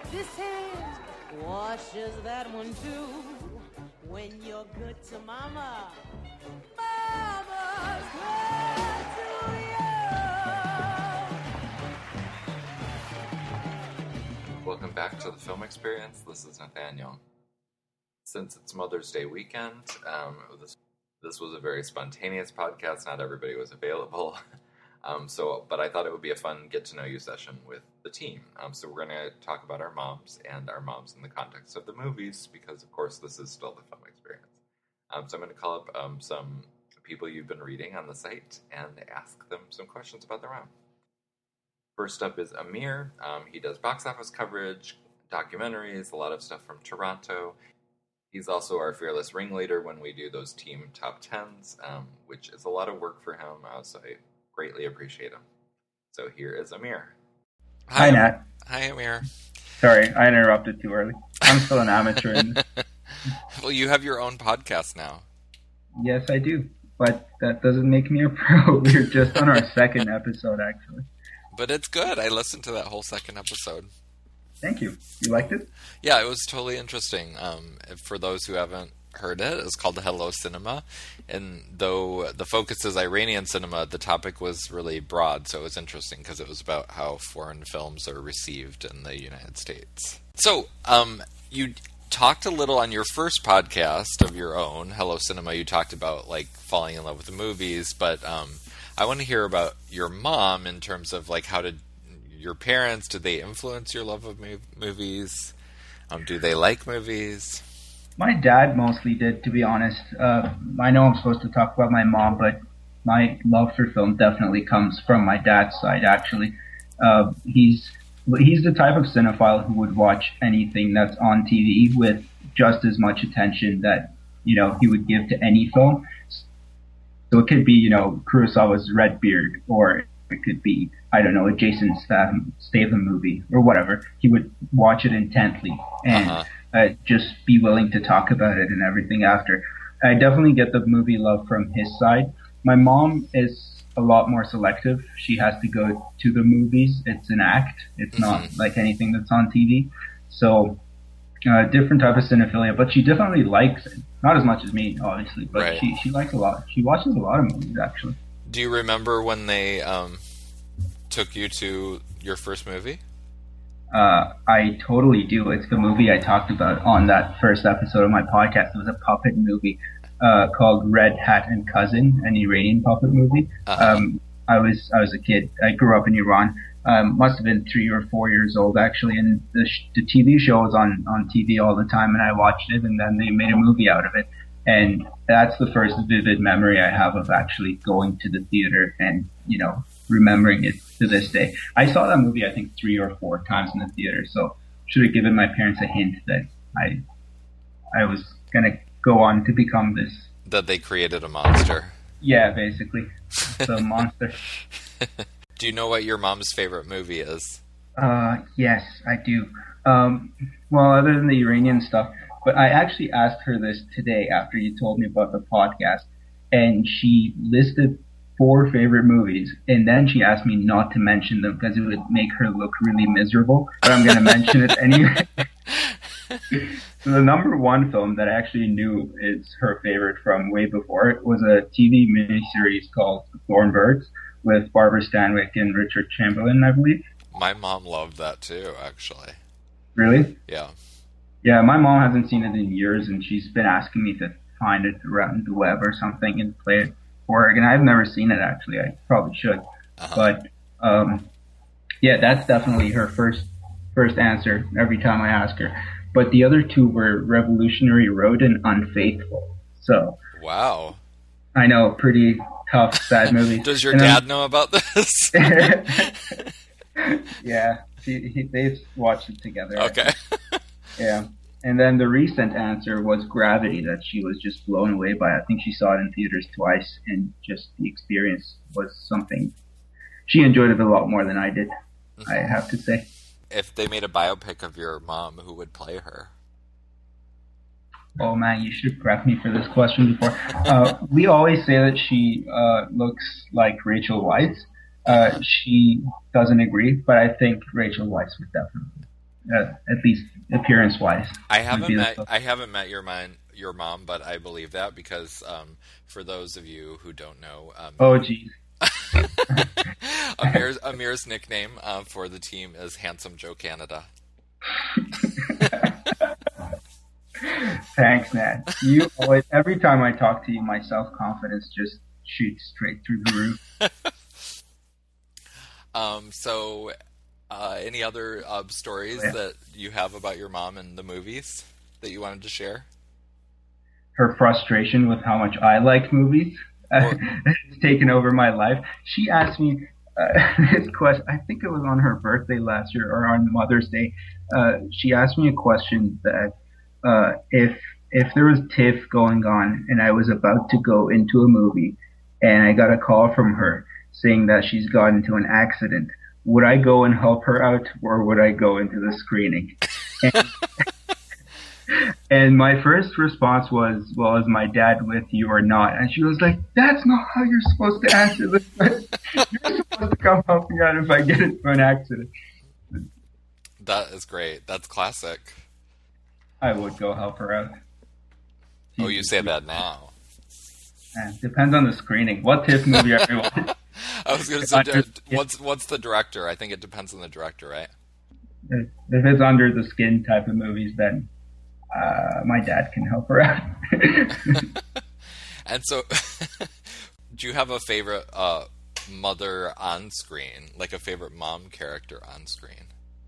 this hand washes that one too. When you're good to mama, mama's good to you. Welcome back to the Film Experience. This is Nathaniel. Since it's Mother's Day weekend, this was a very spontaneous podcast. Not everybody was available. But I thought it would be a fun get-to-know-you session with the team. So we're going to talk about our moms and our moms in the context of the movies, because, of course, this is still the Film Experience. So I'm going to call up some people you've been reading on the site and ask them some questions about their mom. First up is Amir. He does box office coverage, documentaries, a lot of stuff from Toronto. He's also our fearless ringleader when we do those team top 10s, which is a lot of work for him, so I greatly appreciate him. So here is Amir. Hi, Nat. Hi, Amir. Sorry, I interrupted too early. I'm still an amateur in this. Well, you have your own podcast now. Yes, I do. But that doesn't make me a pro. We're just on our second episode, actually. But it's good. I listened to that whole second episode. Thank you. You liked it? Yeah, it was totally interesting. For those who haven't heard it, it's called Hello Cinema. And though the focus is Iranian cinema, the topic was really broad, so it was interesting because it was about how foreign films are received in the United States. So, you talked a little on your first podcast of your own, Hello Cinema. You talked about, like, falling in love with the movies, but I want to hear about your mom in terms of, like, how did your parents, did they influence your love of movies? Do they like movies? My dad mostly did, to be honest. I know I'm supposed to talk about my mom, but my love for film definitely comes from my dad's side, actually. He's the type of cinephile who would watch anything that's on TV with just as much attention that, he would give to any film. So it could be, Kurosawa's Redbeard, or it could be, I don't know, a Jason Statham movie or whatever. He would watch it intently and just be willing to talk about it and everything after. I definitely get the movie love from his side. My mom is a lot more selective. She has to go to the movies. It's an act. It's not like anything that's on TV. So different type of cinephilia, but she definitely likes it. Not as much as me, obviously, but right. She likes a lot. She watches a lot of movies, actually. Do you remember when they took you to your first movie? I totally do. It's the movie I talked about on that first episode of my podcast. It was a puppet movie called Red Hat and Cousin, an Iranian puppet movie. I was a kid. I grew up in Iran. Must have been 3 or 4 years old, actually, and the TV show was on TV all the time, and I watched it, and then they made a movie out of it. And that's the first vivid memory I have of actually going to the theater and, remembering it to this day. I saw that movie, I think, 3 or 4 times in the theater, so should have given my parents a hint that I was going to go on to become this. That they created a monster. Yeah, basically. The monster. Do you know what your mom's favorite movie is? Yes, I do. Well, other than the Iranian stuff, but I actually asked her this today after you told me about the podcast, and she listed 4 favorite movies, and then she asked me not to mention them because it would make her look really miserable, but I'm going to mention it anyway. So the number 1 film that I actually knew is her favorite from way before it was a TV miniseries called Thornbirds with Barbara Stanwyck and Richard Chamberlain, I believe. My mom loved that too, actually. Really? Yeah. Yeah, my mom hasn't seen it in years, and she's been asking me to find it around the web or something and play it for her. And I've never seen it, actually. I probably should. But, yeah, that's definitely her first answer every time I ask her. But the other 2 were Revolutionary Road and Unfaithful. So. Wow. I know, pretty tough, sad movie. Does your dad know about this? Yeah, they've watched it together. Okay. Yeah. And then the recent answer was Gravity, that she was just blown away by. I think she saw it in theaters twice, and just the experience was something. She enjoyed it a lot more than I did, I have to say. If they made a biopic of your mom, who would play her? Oh man, you should prep me for this question before. We always say that she looks like Rachel Weisz. She doesn't agree, but I think Rachel Weisz would definitely at least appearance-wise. I haven't met your mom, but I believe that because for those of you who don't know, oh geez. Amir's nickname for the team is Handsome Joe Canada. Thanks, man. You always, every time I talk to you, my self-confidence just shoots straight through the roof. So, any other stories that you have about your mom and the movies that you wanted to share? Her frustration with how much I like movies. It's taken over my life. She asked me this question. I think it was on her birthday last year or on Mother's Day. She asked me a question that if there was TIFF going on and I was about to go into a movie and I got a call from her saying that she's got into an accident, would I go and help her out or would I go into the screening? And my first response was, well, is my dad with you or not? And she was like, that's not how you're supposed to answer this. You're supposed to come help me out if I get into an accident. That is great. That's classic. I would go help her out. Oh, you say that now. Depends on the screening. What TIFF movie are you watching? I was going to say, what's the director? I think it depends on the director, right? If it's under the skin type of movies, then my dad can help her out. And so, do you have a favorite mother on screen, like a favorite mom character on screen?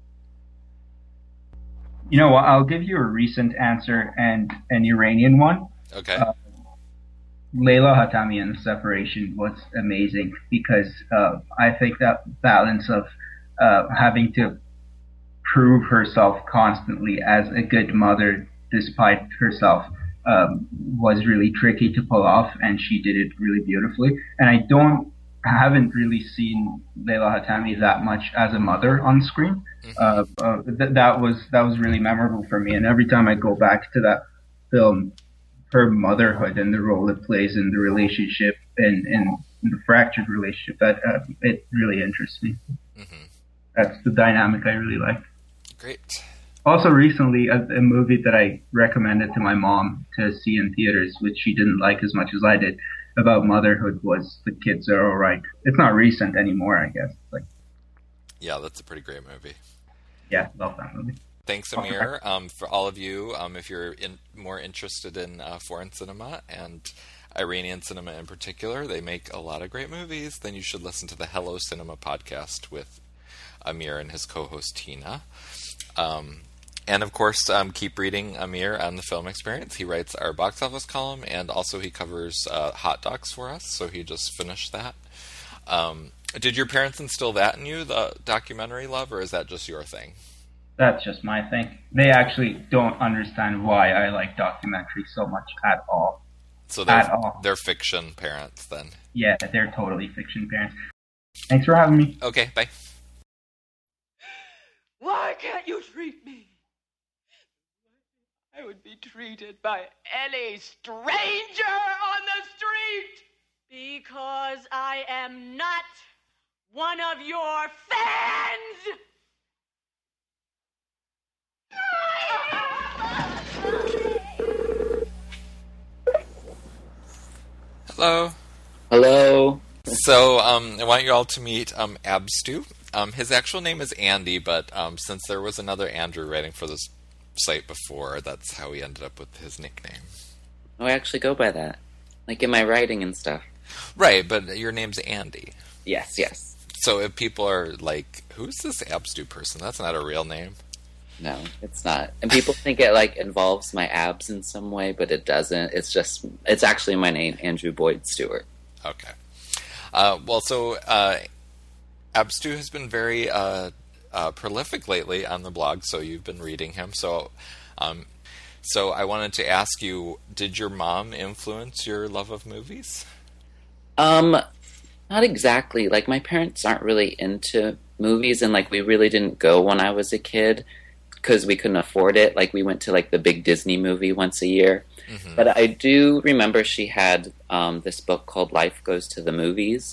You know what? I'll give you a recent answer and an Iranian one. Okay. Layla Hatami in Separation was amazing because I think that balance of having to prove herself constantly as a good mother despite herself was really tricky to pull off, and she did it really beautifully. And I haven't really seen Layla Hatami that much as a mother on screen. That was really memorable for me, and every time I go back to that film, her motherhood and the role it plays in the relationship and the fractured relationship, that it really interests me. Mm-hmm. That's the dynamic I really like. Great. Also, recently, a movie that I recommended to my mom to see in theaters, which she didn't like as much as I did, about motherhood, was The Kids Are Alright. It's not recent anymore, I guess. Yeah, that's a pretty great movie. Yeah, love that movie. Thanks, Amir. For all of you, if you're more interested in foreign cinema and Iranian cinema in particular, they make a lot of great movies, then you should listen to the Hello Cinema podcast with Amir and his co-host Tina. And of course, keep reading Amir on the Film Experience. He writes our box office column, and also he covers Hot Docs for us, so he just finished that. Did your parents instill that in you, the documentary love, or is that just your thing? That's just my thing. They actually don't understand why I like documentaries so much at all. So they're fiction parents, then? Yeah, they're totally fiction parents. Thanks for having me. Okay, bye. Why can't you treat me? I would be treated by any stranger on the street. Because I am not one of your fans! Hello. Hello. So, I want you all to meet Abstu. His actual name is Andy, but since there was another Andrew writing for this site before, that's how he ended up with his nickname. Oh, I actually go by that. Like in my writing and stuff. Right, but your name's Andy. Yes. So if people are like, who's this Abstu person? That's not a real name. No, it's not. And people think it involves my abs in some way, but it doesn't. It's actually my name, Andrew Boyd Stewart. Okay. So Abstu has been very prolific lately on the blog, so you've been reading him. So I wanted to ask you, did your mom influence your love of movies? Not exactly. My parents aren't really into movies, and we really didn't go when I was a kid because we couldn't afford it. We went to the big Disney movie once a year. Mm-hmm. But I do remember she had this book called Life Goes to the Movies,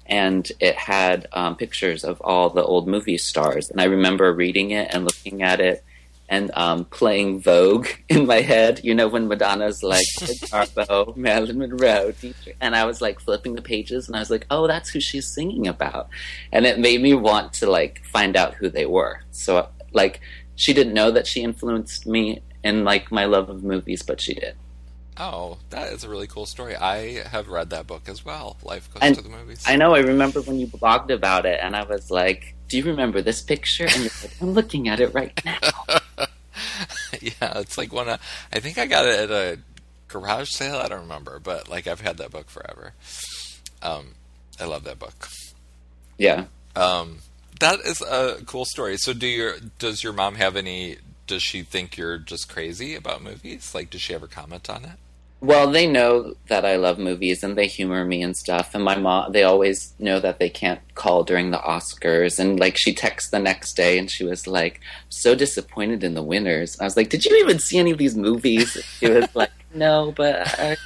and it had pictures of all the old movie stars. And I remember reading it and looking at it and playing Vogue in my head. You know, when Madonna's like, Garbo, Marilyn Monroe, Dietrich. And I was like flipping the pages and I was like, oh, that's who she's singing about. And it made me want to like find out who they were. So like, she didn't know that she influenced me in like my love of movies, but she did. Oh, that is a really cool story. I have read that book as well. Life Goes to the Movies. I know. I remember when you blogged about it, and I was like, "Do you remember this picture?" And you're like, "I'm looking at it right now." Yeah, it's like I think I got it at a garage sale. I don't remember, but like I've had that book forever. I love that book. Yeah. That is a cool story. So, does your mom have any? Does she think you're just crazy about movies? Like, does she ever comment on it? Well, they know that I love movies and they humor me and stuff. And my mom, they always know that they can't call during the Oscars. And like, she texted the next day and she was like, so disappointed in the winners. I was like, did you even see any of these movies? And she was like, no, but.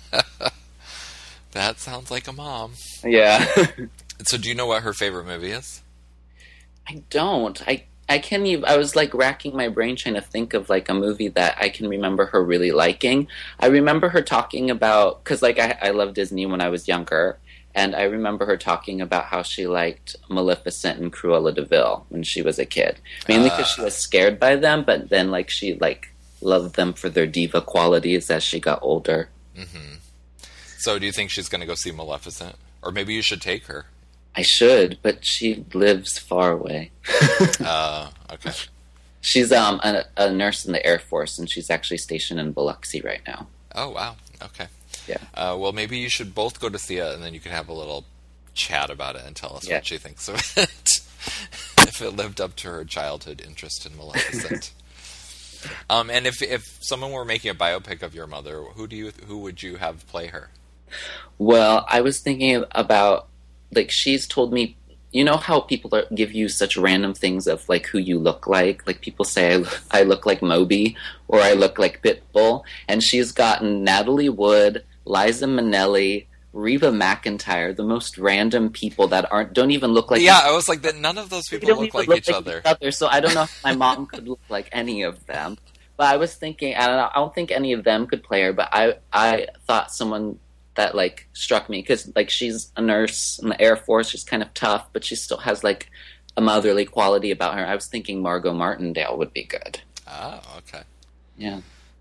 That sounds like a mom. Yeah. So, do you know what her favorite movie is? I don't. I can't even. I was like racking my brain trying to think of like a movie that I can remember her really liking. I remember her talking about, because like I loved Disney when I was younger, and I remember her talking about how she liked Maleficent and Cruella de Vil when she was a kid, mainly because she was scared by them, but then like she like loved them for their diva qualities as she got older. Mm-hmm. So, do you think she's going to go see Maleficent, or maybe you should take her? I should, but she lives far away. Okay. She's a nurse in the Air Force, and she's actually stationed in Biloxi right now. Oh, wow. Okay. Yeah. Well, maybe you should both go to see it, and then you can have a little chat about it and tell us what she thinks of it. If it lived up to her childhood interest in Maleficent. And if someone were making a biopic of your mother, who would you have play her? Well, I was thinking about, like, she's told me, you know how people give you such random things of, like, who you look like? Like, people say I look like Moby, or I look like Pitbull. And she's gotten Natalie Wood, Liza Minnelli, Reba McEntire, the most random people that don't even look like... Yeah, I was like, that none of those people look like each other. So I don't know if my mom could look like any of them. But I was thinking, I don't know, I don't think any of them could play her, but I thought someone that like struck me, because like she's a nurse in the Air Force, she's kind of tough, but she still has like a motherly quality about her. I was thinking Margot Martindale would be good. Oh, okay. Yeah.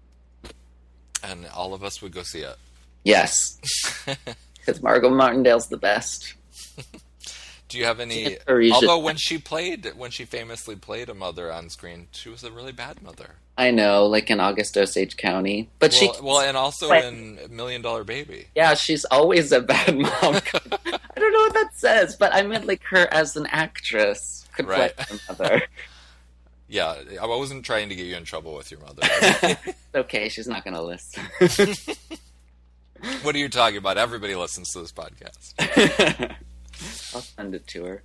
And all of us would go see it. Yes. Because Margot Martindale's the best. Do you have any... Although when she famously played a mother on screen, she was a really bad mother. I know, like in August Osage County. But and also in $1 Million Baby. Yeah, she's always a bad mom. I don't know what that says, but I meant like her as an actress could play her mother. Yeah, I wasn't trying to get you in trouble with your mother. It's okay, she's not going to listen. What are you talking about? Everybody listens to this podcast. I'll send it to her.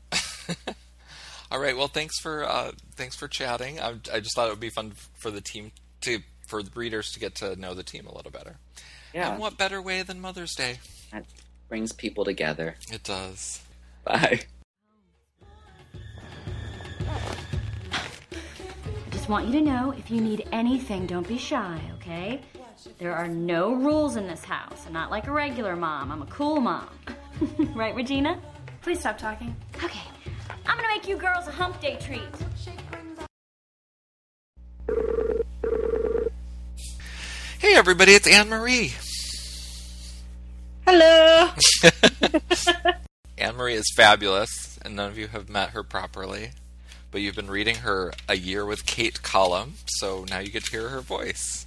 All right. Well, thanks for chatting. I just thought it would be fun for the team for the readers to get to know the team a little better. Yeah. And what better way than Mother's Day? That brings people together. It does. Bye. I just want you to know, if you need anything, don't be shy, okay? There are no rules in this house. I'm not like a regular mom. I'm a cool mom. Right, Regina? Please stop talking. Okay. I'm gonna make you girls a hump day treat. Hey, everybody, it's Anne-Marie. Hello. Anne-Marie is fabulous, and none of you have met her properly. But you've been reading her A Year with Kate column, so now you get to hear her voice.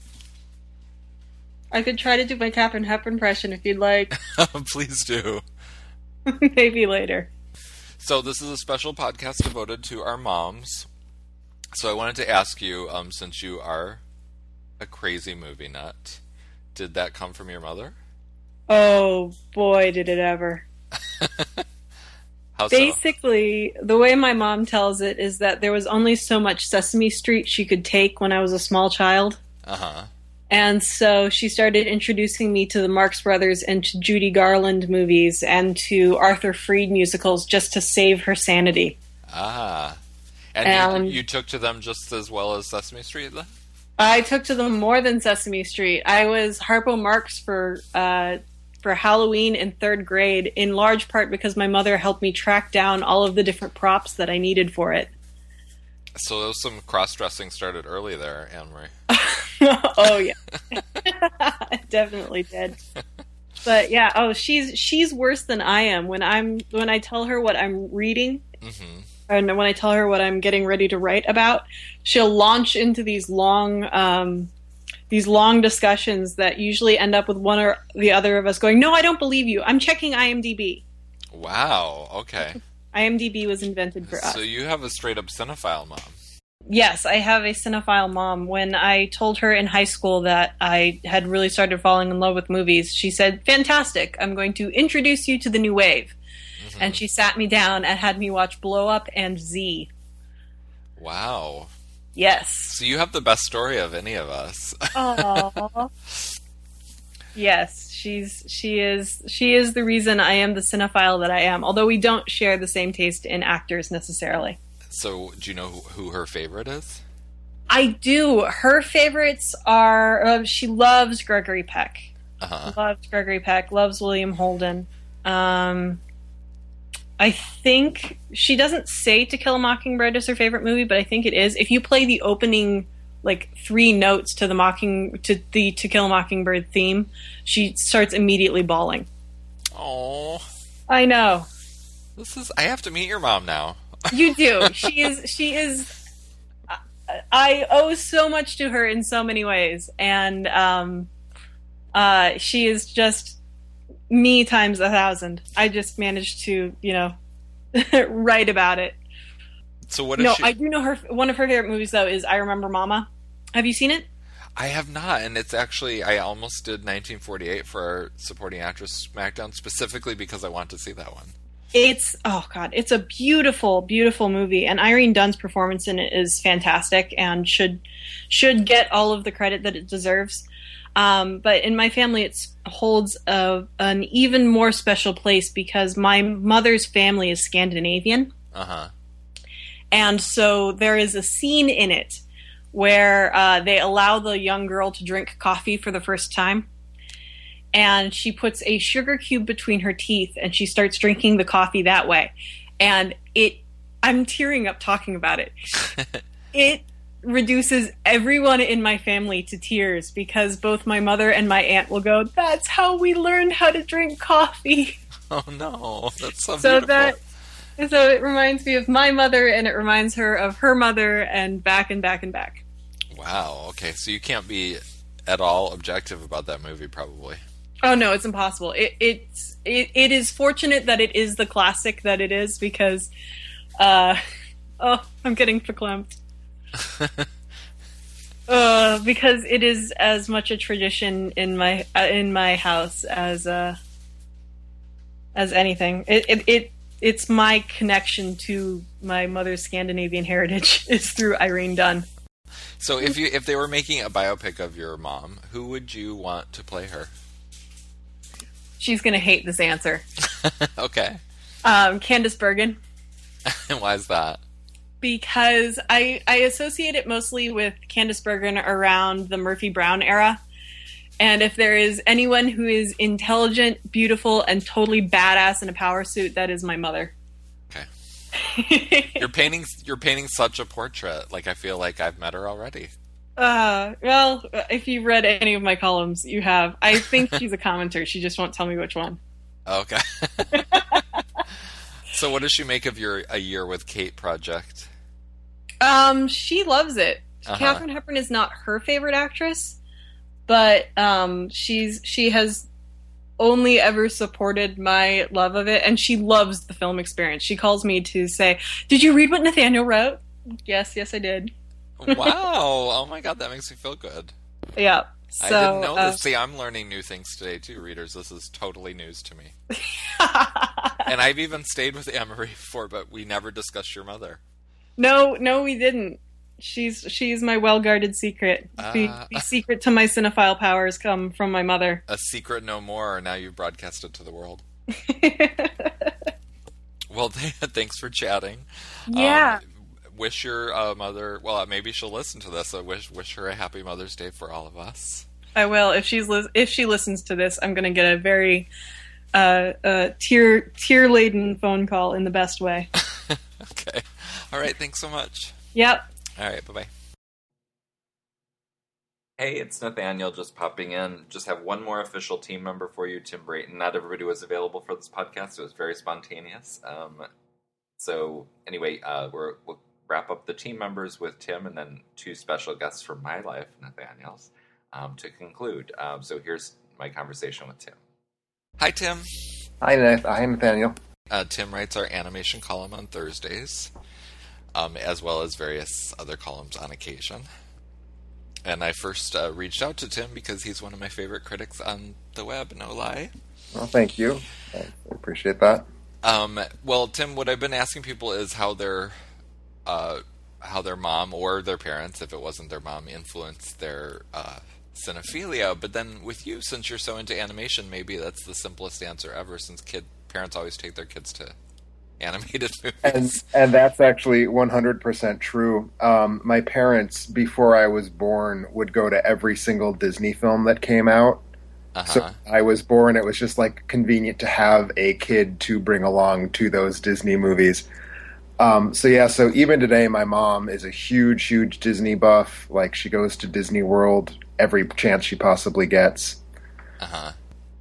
I could try to do my Katharine Hepburn impression if you'd like. Please do. Maybe later. So this is a special podcast devoted to our moms. So I wanted to ask you, since you are a crazy movie nut, did that come from your mother? Oh, boy, did it ever. How so? Basically, the way my mom tells it is that there was only so much Sesame Street she could take when I was a small child. Uh-huh. And so she started introducing me to the Marx Brothers and to Judy Garland movies and to Arthur Freed musicals just to save her sanity. Ah. And you took to them just as well as Sesame Street, then? I took to them more than Sesame Street. I was Harpo Marx for Halloween in 3rd grade, in large part because my mother helped me track down all of the different props that I needed for it. So there was some cross-dressing started early there, Anne-Marie. Oh, yeah. It definitely did. But yeah, she's worse than I am. When I tell her what I'm reading, and when I tell her what I'm getting ready to write about, she'll launch into these long discussions that usually end up with one or the other of us going, "No, I don't believe you. I'm checking IMDb." Wow. Okay. IMDb was invented for us. So you have a straight-up cinephile mom. Yes, I have a cinephile mom. When I told her in high school that I had really started falling in love with movies, she said, "Fantastic, I'm going to introduce you to the new wave." And she sat me down and had me watch Blow Up and Z. Wow. Yes. So you have the best story of any of us. Aww. Yes, she is the reason I am the cinephile that I am, although we don't share the same taste in actors necessarily. So do you know who her favorite is? I do. Her favorites are, she loves Gregory Peck. Loves Gregory Peck, loves William Holden. I think she doesn't say To Kill a Mockingbird is her favorite movie, but I think it is. If you play the opening 3 notes to the To Kill a Mockingbird theme, she starts immediately bawling. Oh, I know. I have to meet your mom now. You do. She is. I owe so much to her in so many ways, and she is just me times 1,000. I just managed to, write about it. So what is she? I do know her. One of her favorite movies, though, is I Remember Mama. Have you seen it? I have not, and it's actually, I almost did 1948 for our supporting actress SmackDown, specifically because I want to see that one. It's a beautiful, beautiful movie, and Irene Dunn's performance in it is fantastic and should get all of the credit that it deserves. But in my family, it holds an even more special place because my mother's family is Scandinavian. And so there is a scene in it where they allow the young girl to drink coffee for the first time. And she puts a sugar cube between her teeth and she starts drinking the coffee that way. And I'm tearing up talking about it. It reduces everyone in my family to tears because both my mother and my aunt will go, "That's how we learned how to drink coffee." Oh no, that's so beautiful. So it reminds me of my mother and it reminds her of her mother and back and back and back. Wow, okay, so you can't be at all objective about that movie, probably. Oh no, it's impossible. It is fortunate that it is the classic that it is because, I'm getting verklempt. Because it is as much a tradition in my house as anything. It's my connection to my mother's Scandinavian heritage is through Irene Dunn. So if they were making a biopic of your mom, who would you want to play her? She's going to hate this answer. Okay. Candice Bergen. And why is that? Because I associate it mostly with Candice Bergen around the Murphy Brown era. And if there is anyone who is intelligent, beautiful, and totally badass in a power suit, that is my mother. Okay. You're painting such a portrait. Like, I feel like I've met her already. Well, if you've read any of my columns, you have. I think she's a commenter. She just won't tell me which one. Okay. So what does she make of your A Year with Kate project? She loves it. Katharine Hepburn is not her favorite actress, but she has only ever supported my love of it, and she loves the film experience. She calls me to say, "Did you read what Nathaniel wrote?" Yes, I did. Wow! Oh my god, that makes me feel good. Yeah. So, I didn't know this. See, I'm learning new things today too, readers. This is totally news to me. And I've even stayed with Anne-Marie before, but we never discussed your mother. No, we didn't. She's my well-guarded secret. The secret to my cinephile powers come from my mother. A secret no more. Now you've broadcast it to the world. Well, thanks for chatting. Yeah. Wish your mother. Well, maybe she'll listen to this. I wish her a happy Mother's Day for all of us. I will. If she listens to this, I'm going to get a very tear-laden phone call in the best way. Okay. All right. Thanks so much. Yep. All right. Bye-bye. Hey, it's Nathaniel just popping in. Just have one more official team member for you, Tim Brayton. Not everybody was available for this podcast. It was very spontaneous. So anyway, we'll wrap up the team members with Tim and then two special guests from my life, Nathaniel's, to conclude. So here's my conversation with Tim. Hi, Tim. Hi, Nathaniel. Tim writes our animation column on Thursdays, as well as various other columns on occasion. And I first reached out to Tim because he's one of my favorite critics on the web, no lie. Well, thank you. I appreciate that. Well, Tim, what I've been asking people is how their mom or their parents, if it wasn't their mom, influenced their cinephilia. But then with you, since you're so into animation, maybe that's the simplest answer ever, since parents always take their kids to animated movies. And that's actually 100% true. My parents, before I was born, would go to every single Disney film that came out. So I was born, it was just like convenient to have a kid to bring along to those Disney movies. So even today, my mom is a huge, huge Disney buff. Like, she goes to Disney World every chance she possibly gets. So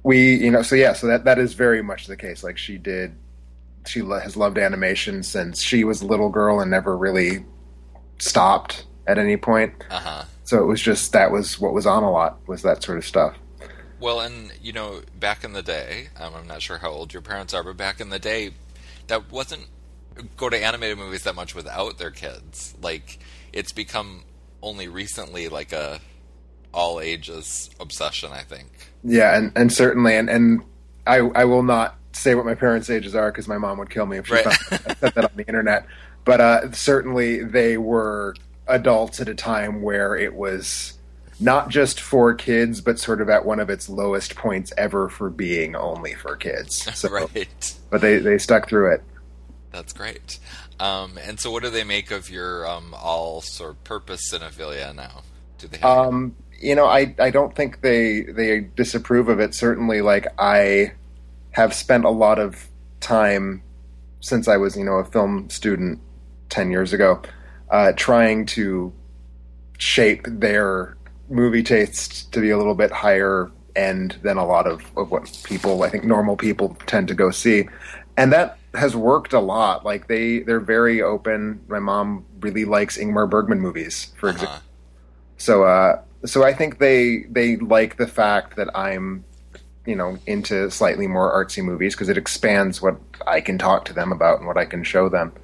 that is very much the case. Like, she has loved animation since she was a little girl and never really stopped at any point. So it was just, that was what was on a lot, was that sort of stuff. Well, and, back in the day, I'm not sure how old your parents are, but back in the day, that wasn't go to animated movies that much without their kids. Like, it's become only recently like a all ages obsession, I think. Yeah, and certainly, and I will not say what my parents' ages are because my mom would kill me if she found I said that on the internet. But certainly they were adults at a time where it was not just for kids, but sort of at one of its lowest points ever for being only for kids. So, right. But they stuck through it. That's great. And so what do they make of your all-purpose cinephilia now? Do they have I don't think they disapprove of it. Certainly, like, I have spent a lot of time since I was, a film student 10 years ago, trying to shape their movie tastes to be a little bit higher end than a lot of what people, I think normal people, tend to go see. And that has worked a lot. Like, they're very open. My mom really likes Ingmar Bergman movies, for example. So I think they like the fact that I'm, into slightly more artsy movies because it expands what I can talk to them about and what I can show them.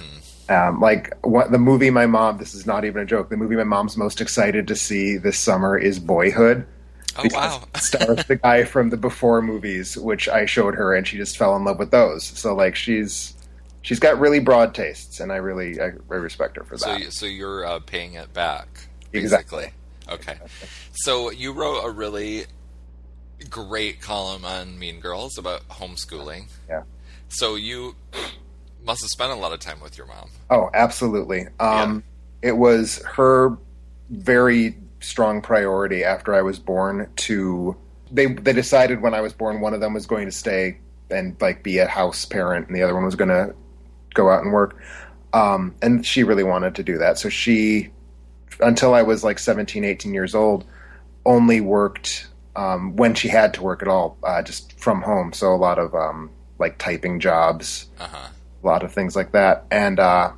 The movie this is not even a joke, the movie my mom's most excited to see this summer is Boyhood. Oh, wow. It stars the guy from the Before movies, which I showed her, and she just fell in love with those. So, like, she's got really broad tastes, and I respect her for that. So you're paying it back, basically. Exactly. Okay. So you wrote a really great column on Mean Girls about homeschooling. Yeah. So you must have spent a lot of time with your mom. Oh, absolutely. It was her very strong priority after I was born they decided when I was born one of them was going to stay and be a house parent and the other one was going to go out and work. And she really wanted to do that. So she, until I was 17, 18 years old, only worked when she had to work at all, just from home. So a lot of typing jobs, a lot of things like that. And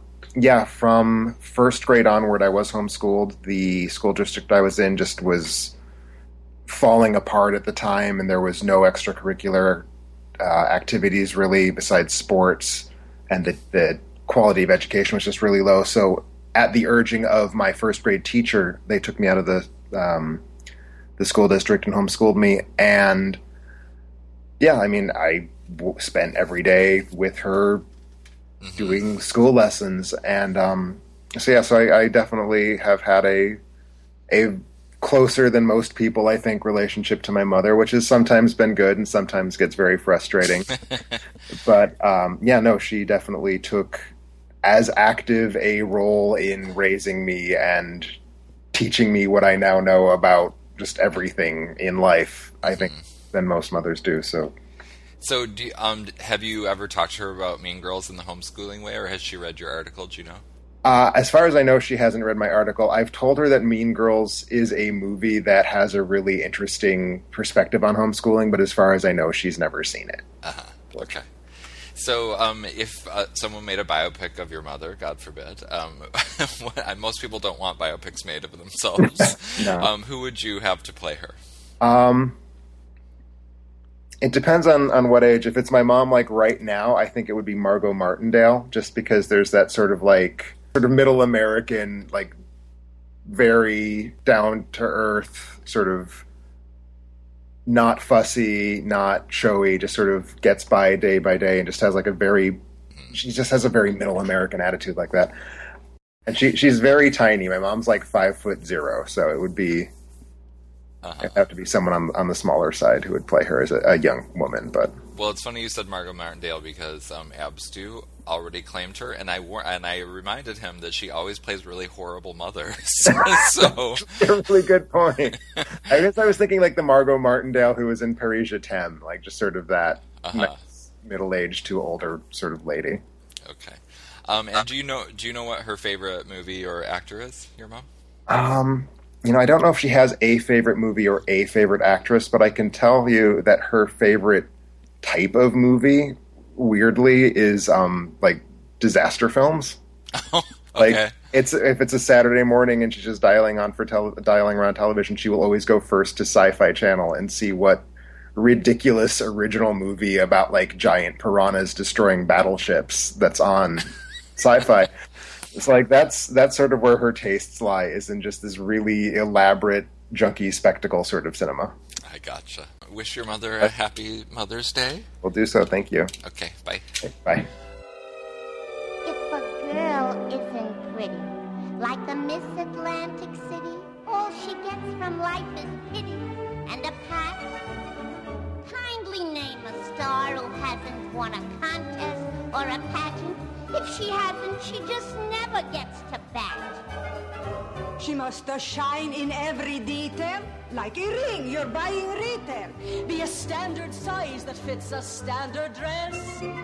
from first grade onward, I was homeschooled. The school district I was in just was falling apart at the time, and there was no extracurricular activities really besides sports, and the quality of education was just really low. So at the urging of my first grade teacher, they took me out of the school district and homeschooled me. And I spent every day with her doing school lessons, and So I definitely have had a closer than most people, I think, relationship to my mother, which has sometimes been good and sometimes gets very frustrating. But she definitely took as active a role in raising me and teaching me what I now know about just everything in life, I think, than most mothers do. So have you ever talked to her about Mean Girls in the homeschooling way, or has she read your article? Do you know? As far as I know, she hasn't read my article. I've told her that Mean Girls is a movie that has a really interesting perspective on homeschooling, but as far as I know, she's never seen it. Okay. So if someone made a biopic of your mother, God forbid, most people don't want biopics made of themselves. No. Who would you have to play her? It depends on what age. If it's my mom, like right now, I think it would be Margot Martindale, just because there's that sort of middle American, like very down to earth, sort of not fussy, not showy, just sort of gets by day and just has she just has a very middle American attitude like that. And she's very tiny. My mom's like 5'0", so it would be it'd have to be someone on the smaller side who would play her as a young woman. But well, it's funny you said Margot Martindale because Abstu already claimed her, and I reminded him that she always plays really horrible mothers. So a really good point. I guess I was thinking like the Margot Martindale who was in Paris Je T'aime, like just sort of that nice middle-aged to older sort of lady. Okay. And do you know what her favorite movie or actor is? Your mom? I don't know if she has a favorite movie or a favorite actress, but I can tell you that her favorite type of movie, weirdly, is like disaster films. Oh, okay. Like if it's a Saturday morning and she's just dialing around television, she will always go first to Sci-Fi Channel and see what ridiculous original movie about like giant piranhas destroying battleships that's on Sci-Fi. It's like that's sort of where her tastes lie, is in just this really elaborate, junky spectacle sort of cinema. I gotcha. Wish your mother a happy Mother's Day. We'll do so. Thank you. Okay, bye. Bye. If a girl isn't pretty, like the Miss Atlantic City, all she gets from life is pity and a pat. Kindly name a star who hasn't won a contest or a pageant. If she hasn't, she just never gets to bat. She must shine in every detail, like a ring you're buying retail. Be a standard size that fits a standard dress.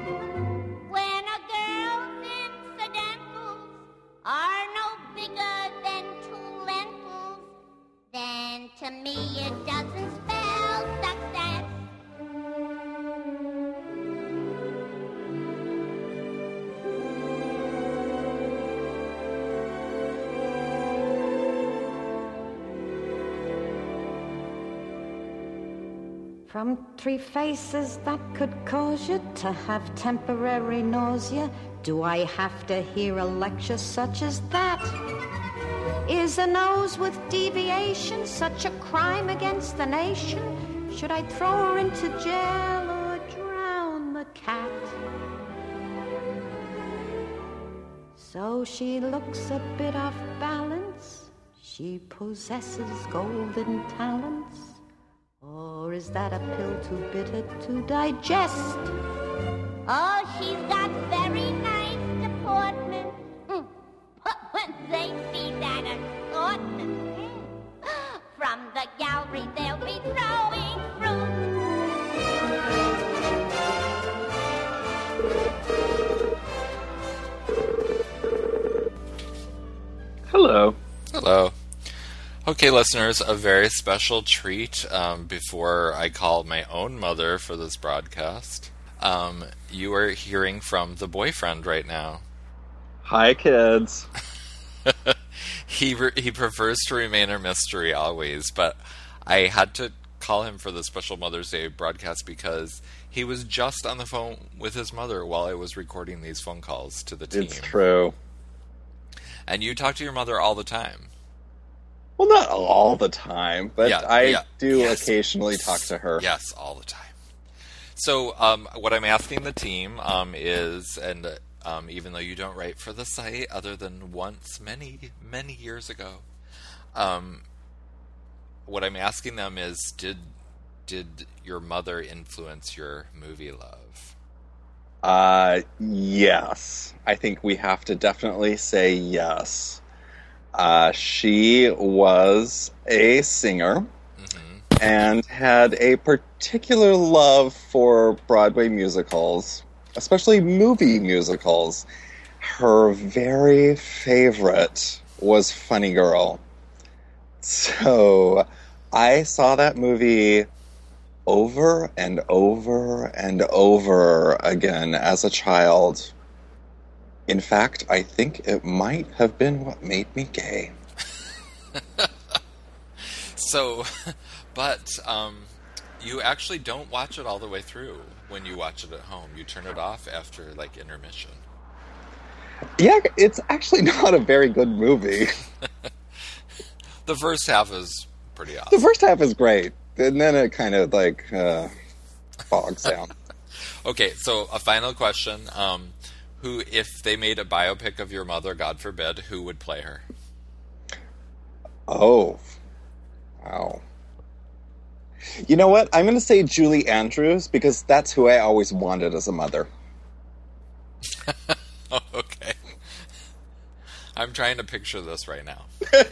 When a girl's incidentals are no bigger than 2 lentils, then to me it doesn't spell success. From 3 faces that could cause you to have temporary nausea, do I have to hear a lecture such as that? Is a nose with deviation such a crime against the nation? Should I throw her into jail or drown the cat? So she looks a bit off balance. She possesses golden talents. Or is that a pill too bitter to digest? Oh, she's got very nice deportment. But when they see that assortment, from the gallery they'll be throwing fruit. Hello. Hello. Okay, listeners, a very special treat before I call my own mother for this broadcast. You are hearing from the boyfriend right now. Hi, kids. He prefers to remain a mystery always, but I had to call him for the special Mother's Day broadcast because he was just on the phone with his mother while I was recording these phone calls to the team. It's true. And you talk to your mother all the time. Well, not all the time, but I do occasionally talk to her. Yes, all the time. So what I'm asking the team is, and even though you don't write for the site, other than once many, many years ago. What I'm asking them is, did your mother influence your movie love? Yes. I think we have to definitely say yes. She was a singer and had a particular love for Broadway musicals, especially movie musicals. Her very favorite was Funny Girl. So I saw that movie over and over and over again as a child. In fact, I think it might have been what made me gay. So, but you actually don't watch it all the way through when you watch it at home. You turn it off after, like, intermission. Yeah, it's actually not a very good movie. The first half is pretty awesome. The first half is great, and then it kind of, like, bogs down. Okay, so a final question. Who, if they made a biopic of your mother, God forbid, who would play her? Oh. Wow. You know what? I'm going to say Julie Andrews, because that's who I always wanted as a mother. Oh, okay. I'm trying to picture this right now.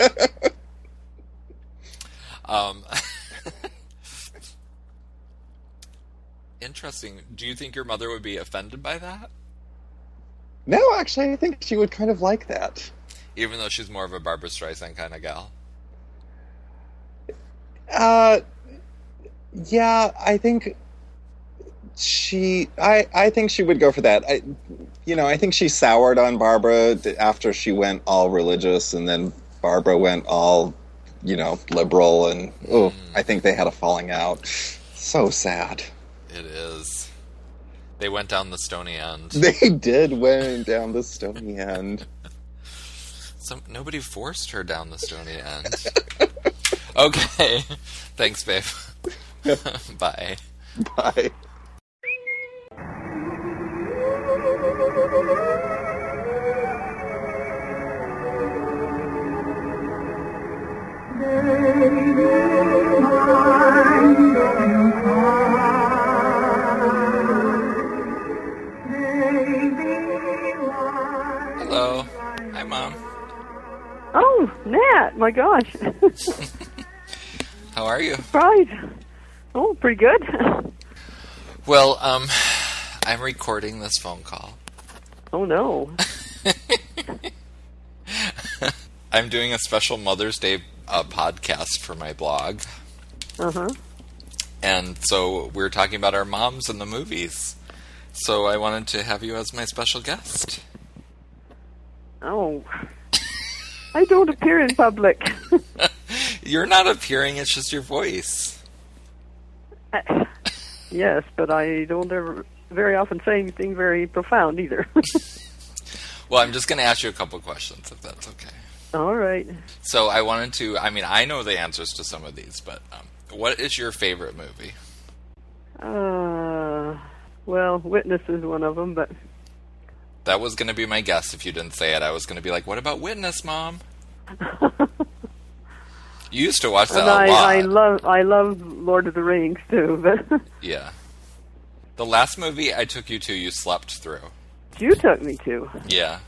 Interesting. Do you think your mother would be offended by that? No, actually, I think she would kind of like that. Even though she's more of a Barbra Streisand kind of gal? Yeah, I think I think she would go for that. I think she soured on Barbra after she went all religious, and then Barbra went all, liberal, and I think they had a falling out. So sad. It is. They went down the stony end. They did went down the stony end. Nobody forced her down the stony end. Okay. Thanks, babe. Bye. Bye. Hello. Hi, Mom. Oh, Nat, my gosh. How are you? Right. Oh, pretty good. Well, I'm recording this phone call. Oh, no. I'm doing a special Mother's Day podcast for my blog. Uh-huh. And so we're talking about our moms and the movies. So I wanted to have you as my special guest. Oh. I don't appear in public. You're not appearing, it's just your voice. Yes, but I don't ever very often say anything very profound either. Well, I'm just going to ask you a couple questions, if that's okay. All right. So I wanted to, I know the answers to some of these, but what is your favorite movie? Well, Witness is one of them, but... That was going to be my guess if you didn't say it. I was going to be like, what about Witness, Mom? You used to watch that a lot. I love Lord of the Rings, too. But yeah. The last movie I took you to, you slept through. You took me to. Yeah.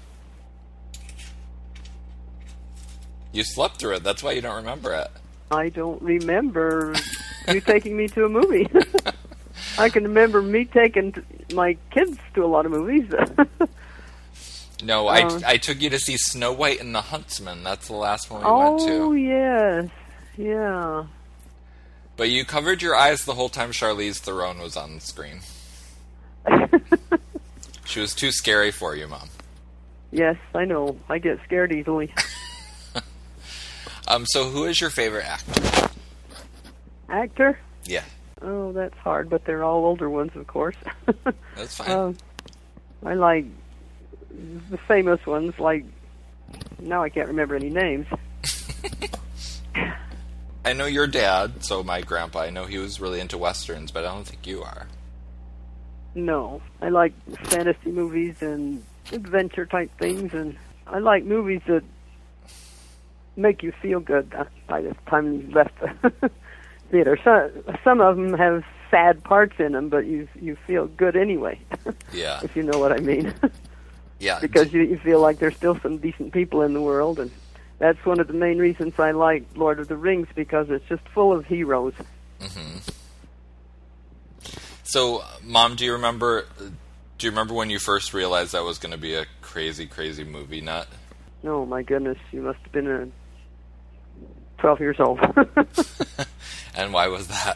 You slept through it. That's why you don't remember it. I don't remember you taking me to a movie. I can remember me taking my kids to a lot of movies. No, I took you to see Snow White and the Huntsman. That's the last one we went to. Oh, yes. Yeah. But you covered your eyes the whole time Charlize Theron was on the screen. She was too scary for you, Mom. Yes, I know. I get scared easily. So who is your favorite actor? Actor? Yeah. Oh, that's hard, but they're all older ones, of course. That's fine. I like the famous ones, like, now I can't remember any names. I know your dad, so my grandpa, I know he was really into Westerns, but I don't think you are. No. I like fantasy movies and adventure type things, and I like movies that make you feel good by the time you left the theater. Some of them have sad parts in them, but you feel good anyway. Yeah. If you know what I mean. Yeah. Because you feel like there's still some decent people in the world, and that's one of the main reasons I like Lord of the Rings, because it's just full of heroes. Mm-hmm. So, Mom, do you remember when you first realized that was going to be a crazy, crazy movie nut? Oh, my goodness. You must have been 12 years old. And why was that?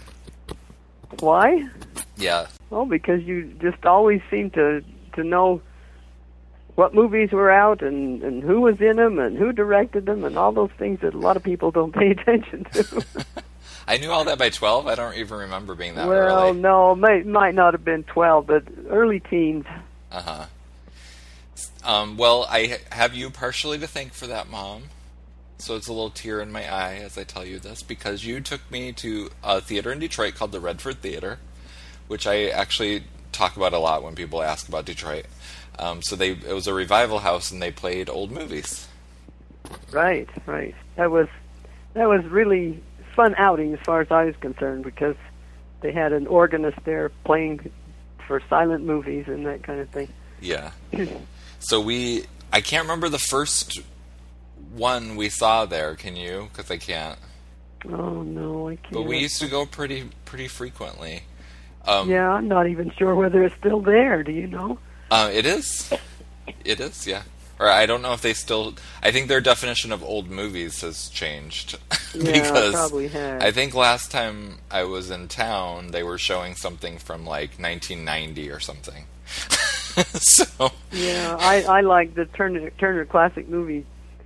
Why? Yeah. Well, because you just always seem to know what movies were out and who was in them and who directed them and all those things that a lot of people don't pay attention to. I knew all that by 12. I don't even remember being that well, early. no, might not have been 12, but early teens. Uh-huh. Well, I have you partially to thank for that, Mom. So it's a little tear in my eye as I tell you this, because you took me to a theater in Detroit called the Redford Theater, which I actually talk about a lot when people ask about Detroit. It was a revival house, and they played old movies. Right. That was really fun outing as far as I was concerned, because they had an organist there playing for silent movies and that kind of thing. Yeah. So I can't remember the first one we saw there. Can you? Because I can't. Oh no, I can't. But we used to go pretty frequently. Yeah, I'm not even sure whether it's still there. Do you know? It is. It is, yeah. Or I don't know if they still... I think their definition of old movies has changed. Yeah, because probably has. I think last time I was in town, they were showing something from like 1990 or something. So yeah, I like the Turner Classic Movie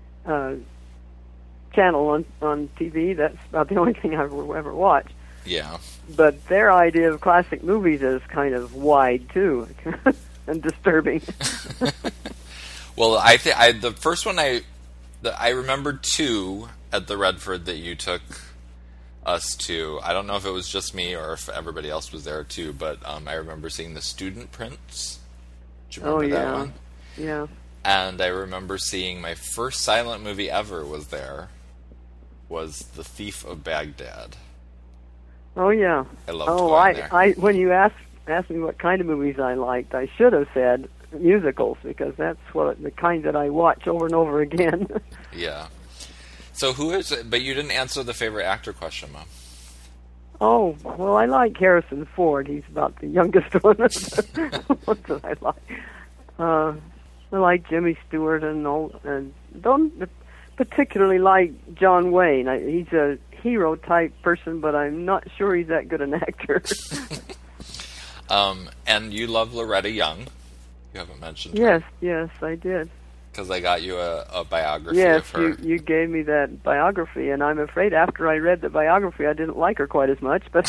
channel on TV. That's about the only thing I've ever watched. Yeah. But their idea of classic movies is kind of wide too, and disturbing. Well, the first one I remembered two at the Redford that you took us to. I don't know if it was just me or if everybody else was there too, but I remember seeing The Student Prince. Do you remember that one? Yeah. And I remember seeing my first silent movie ever was The Thief of Baghdad. Oh yeah. I loved going there. When you asked me what kind of movies I liked, I should have said musicals, because that's the kind that I watch over and over again. Yeah. So who is it? But you didn't answer the favorite actor question, Mom. Oh, well, I like Harrison Ford. He's about the youngest one. What do I like? I like Jimmy Stewart and don't particularly like John Wayne. He's a hero type person, but I'm not sure he's that good an actor. And you love Loretta Young. You haven't mentioned her. Yes, I did. Because I got you a biography of her. Yes, you gave me that biography, and I'm afraid after I read the biography, I didn't like her quite as much. But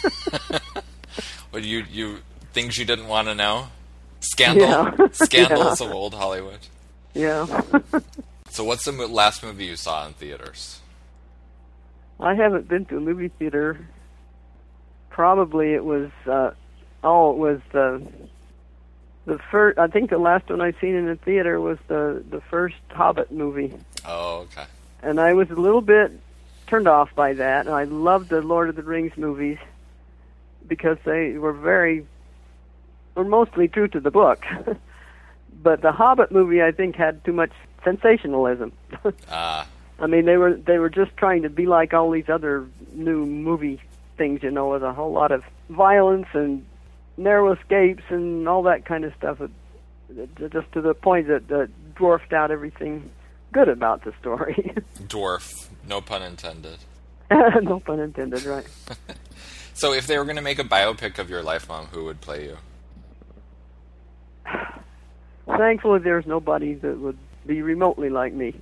What you things you didn't want to know? Scandals of old Hollywood. Yeah. So what's the last movie you saw in theaters? I haven't been to a movie theater. Probably it was. The first. I think the last one I've seen in the theater was the first Hobbit movie. Oh, okay. And I was a little bit turned off by that. And I loved the Lord of the Rings movies because they were mostly true to the book. But the Hobbit movie, I think, had too much sensationalism. I mean, they were just trying to be like all these other new movie things, with a whole lot of violence and narrow escapes and all that kind of stuff, just to the point that dwarfed out everything good about the story. Dwarf, no pun intended. No pun intended, right. So if they were going to make a biopic of your life, Mom, who would play you? Thankfully, there's nobody that would be remotely like me.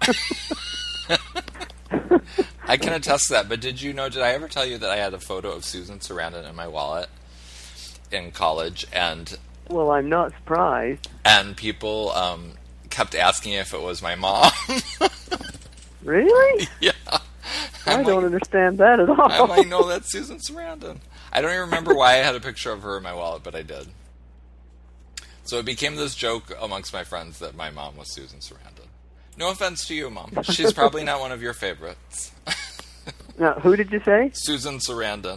I can attest to that, but did I ever tell you that I had a photo of Susan Sarandon in my wallet in college? And well, I'm not surprised. And people kept asking if it was my mom. Really? Yeah. I don't understand that at all. I'm like, no, that's Susan Sarandon. I don't even remember why I had a picture of her in my wallet, but I did. So it became this joke amongst my friends that my mom was Susan Sarandon. No offense to you, Mom. She's probably not one of your favorites. Now, who did you say? Susan Sarandon.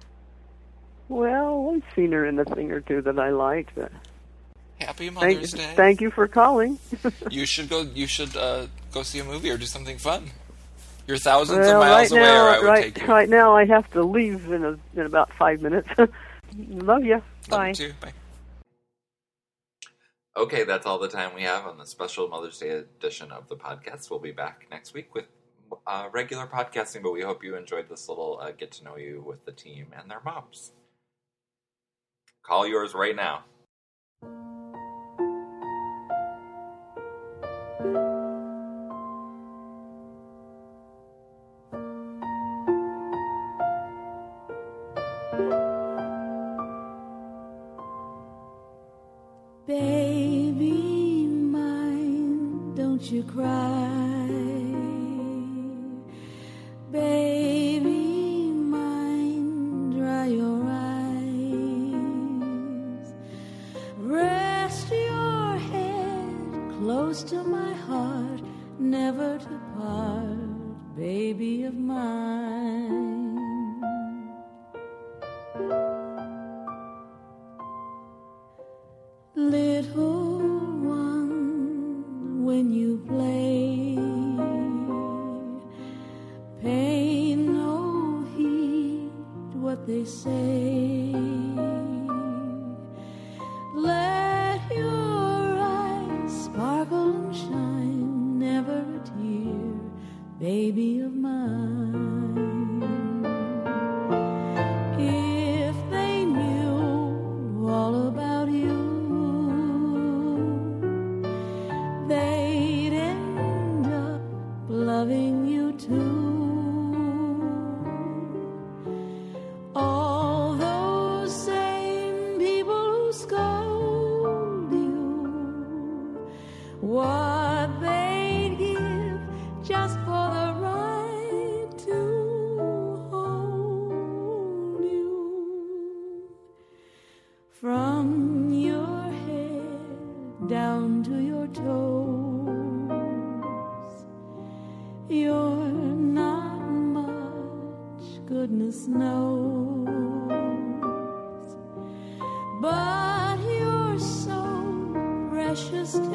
Well, I've seen her in a thing or two that I liked. But Happy Mother's Day. Thank you for calling. You should go see a movie or do something fun. You're thousands of miles away, or I would take you. Right now, I have to leave in about 5 minutes. Love you. Bye. Love you too. Bye. Okay, that's all the time we have on the special Mother's Day edition of the podcast. We'll be back next week with regular podcasting, but we hope you enjoyed this little get to know you with the team and their moms. Call yours right now. Baby mine, don't you cry. Baby mine, dry your eyes. Rest your head close to my heart, never to part, baby of mine. Little one, when you play, pay no heed what they say. Let your eyes sparkle and shine, never a tear, baby of mine. If they knew all about you, they'd end up loving you too. All those same people who scold you, what they'd give just for the right to hold you. From your head down to your toes, you're not much, goodness knows, but you're so precious to